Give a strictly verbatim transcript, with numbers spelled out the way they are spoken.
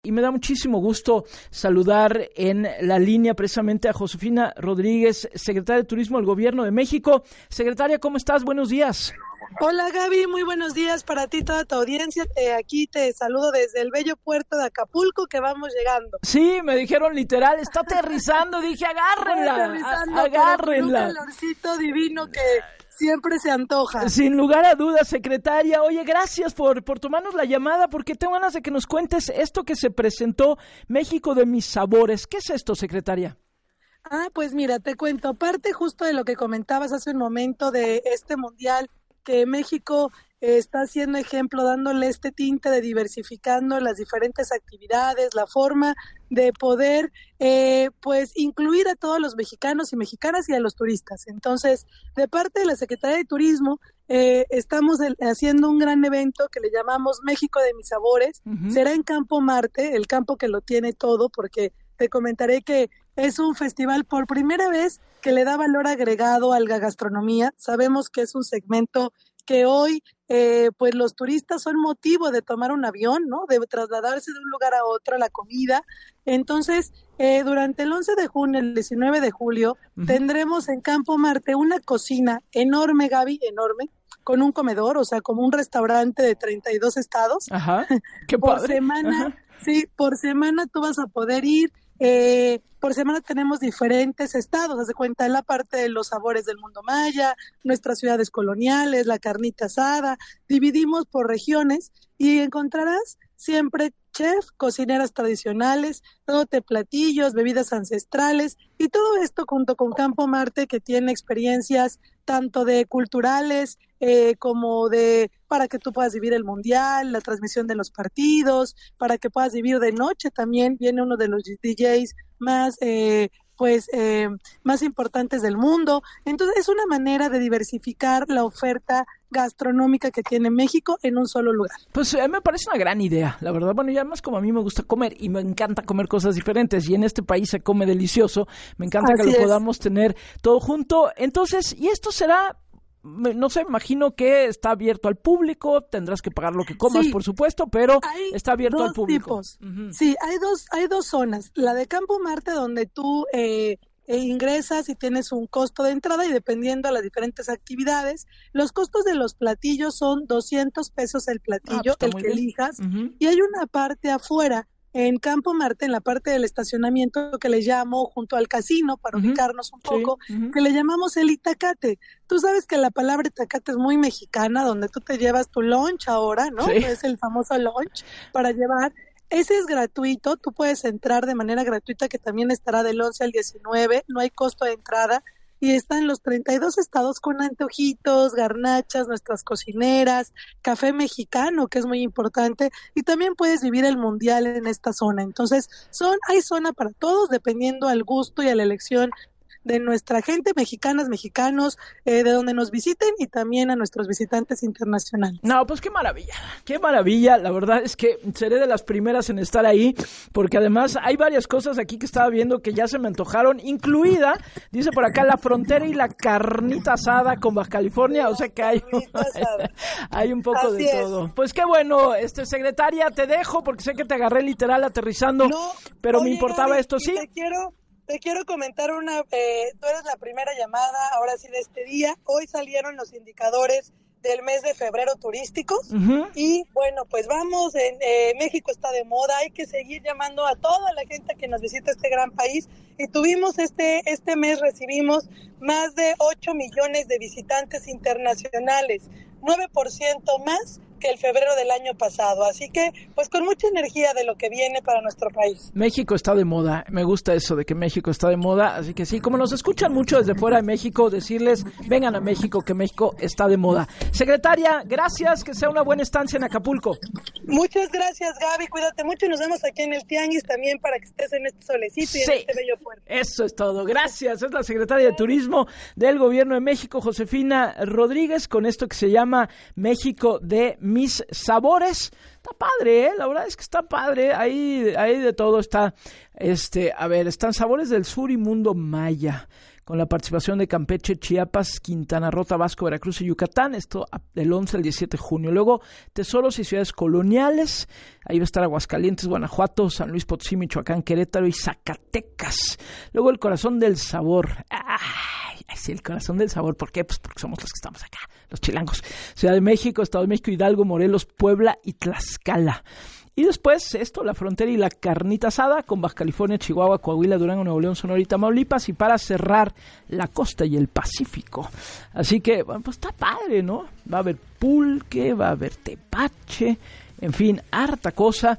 Y me da muchísimo gusto saludar en la línea precisamente a Josefina Rodríguez, secretaria de Turismo del Gobierno de México. Secretaria, ¿cómo estás? Buenos días. Hola Gaby, muy buenos días para ti y toda tu audiencia. Eh, aquí te saludo desde el bello puerto de Acapulco que vamos llegando. Sí, me dijeron literal, está aterrizando, dije agárrenla, aterrizando, a- agárrenla. Un calorcito divino que siempre se antoja. Sin lugar a dudas, secretaria. Oye, gracias por, por tomarnos la llamada, porque tengo ganas de que nos cuentes esto que se presentó, México de mis sabores. ¿Qué es esto, secretaria? Ah, pues mira, te cuento, aparte justo de lo que comentabas hace un momento de este mundial, que México eh, está haciendo ejemplo, dándole este tinte de diversificando las diferentes actividades, la forma de poder eh, pues incluir a todos los mexicanos y mexicanas y a los turistas. Entonces, de parte de la Secretaría de Turismo, eh, estamos el, haciendo un gran evento que le llamamos México de mis sabores. Uh-huh. Será en Campo Marte, el campo que lo tiene todo, porque te comentaré que es un festival por primera vez que le da valor agregado a la gastronomía. Sabemos que es un segmento que hoy eh, pues los turistas son motivo de tomar un avión, ¿no? De trasladarse de un lugar a otro, a la comida. Entonces, eh, durante el once de junio, el diecinueve de julio, uh-huh. tendremos en Campo Marte una cocina enorme, Gaby, enorme, con un comedor, o sea, como un restaurante de treinta y dos estados. Ajá, qué por padre. semana, Ajá. Sí, por semana tú vas a poder ir. Eh, por semana tenemos diferentes estados, haz de cuenta, la parte de los sabores del mundo maya, nuestras ciudades coloniales, la carnita asada, dividimos por regiones y encontrarás siempre chef, cocineras tradicionales, dándote platillos, bebidas ancestrales y todo esto junto con Campo Marte, que tiene experiencias tanto de culturales eh, como de para que tú puedas vivir el mundial, la transmisión de los partidos, para que puedas vivir de noche también. Viene uno de los D Js más eh, pues eh, más importantes del mundo. Entonces es una manera de diversificar la oferta gastronómica que tiene México en un solo lugar. Pues eh, me parece una gran idea, la verdad. Bueno, y además como a mí me gusta comer y me encanta comer cosas diferentes y en este país se come delicioso, me encanta Así que lo es. podamos tener todo junto. Entonces, y esto será, no sé, imagino que está abierto al público, tendrás que pagar lo que comas, sí, por supuesto, pero está abierto al público. Tipos. Uh-huh. Sí, hay dos, hay dos zonas. La de Campo Marte, donde tú eh, e ingresas y tienes un costo de entrada y dependiendo de las diferentes actividades, los costos de los platillos son doscientos pesos el platillo, ah, pues el que bien. elijas, uh-huh. y hay una parte afuera en Campo Marte, en la parte del estacionamiento que le llamo junto al casino, para uh-huh. ubicarnos un poco, sí. uh-huh. que le llamamos el Itacate. Tú sabes que la palabra Itacate es muy mexicana, donde tú te llevas tu lunch ahora, ¿no? Sí. Es el famoso lunch para llevar. Ese es gratuito, tú puedes entrar de manera gratuita, que también estará del once al diecinueve, no hay costo de entrada, y están los treinta y dos estados con antojitos, garnachas, nuestras cocineras, café mexicano, que es muy importante, y también puedes vivir el mundial en esta zona. Entonces, son hay zona para todos, dependiendo al gusto y a la elección de nuestra gente, mexicanas, mexicanos, eh, de donde nos visiten y también a nuestros visitantes internacionales. No, pues qué maravilla, qué maravilla, la verdad es que seré de las primeras en estar ahí, porque además hay varias cosas aquí que estaba viendo que ya se me antojaron, incluida, dice por acá, la frontera y la carnita asada con Baja California, o sea que hay, hay un poco Así de es. todo. Pues qué bueno, este secretaria, te dejo porque sé que te agarré literal aterrizando, no, pero oye, me importaba Gaby, esto, ¿sí? Te quiero... Te quiero comentar una, eh, tú eres la primera llamada, ahora sí, de este día. Hoy salieron los indicadores del mes de febrero turísticos uh-huh. y bueno, pues vamos, en, eh, México está de moda, hay que seguir llamando a toda la gente que nos visita este gran país y tuvimos este, este mes recibimos más de ocho millones de visitantes internacionales, nueve por ciento más que el febrero del año pasado, así que pues con mucha energía de lo que viene para nuestro país. México está de moda, me gusta eso de que México está de moda, así que sí, como nos escuchan mucho desde fuera de México, decirles, vengan a México, que México está de moda. Secretaria, gracias, que sea una buena estancia en Acapulco. Muchas gracias, Gaby, cuídate mucho y nos vemos aquí en el Tianguis también para que estés en este solecito y sí, en este bello puerto. Eso es todo, gracias, es la secretaria de Turismo del Gobierno de México, Josefina Rodríguez, con esto que se llama México de mis sabores. Está padre, ¿eh? La verdad es que está padre, ahí, ahí de todo está, este, a ver, están sabores del sur y mundo maya, con la participación de Campeche, Chiapas, Quintana Roo, Tabasco, Veracruz y Yucatán, esto del once al diecisiete de junio. Luego, tesoros y ciudades coloniales, ahí va a estar Aguascalientes, Guanajuato, San Luis Potosí, Michoacán, Querétaro y Zacatecas. Luego, el corazón del sabor. Ay, sí, el corazón del sabor. ¿Por qué? Pues porque somos los que estamos acá, los chilangos. Ciudad de México, Estado de México, Hidalgo, Morelos, Puebla y Tlaxcala. Y después esto, la frontera y la carnita asada con Baja California, Chihuahua, Coahuila, Durango, Nuevo León, Sonora y Tamaulipas. Y para cerrar, la costa y el Pacífico. Así que, bueno, pues está padre, ¿no? Va a haber pulque, va a haber tepache, en fin, harta cosa.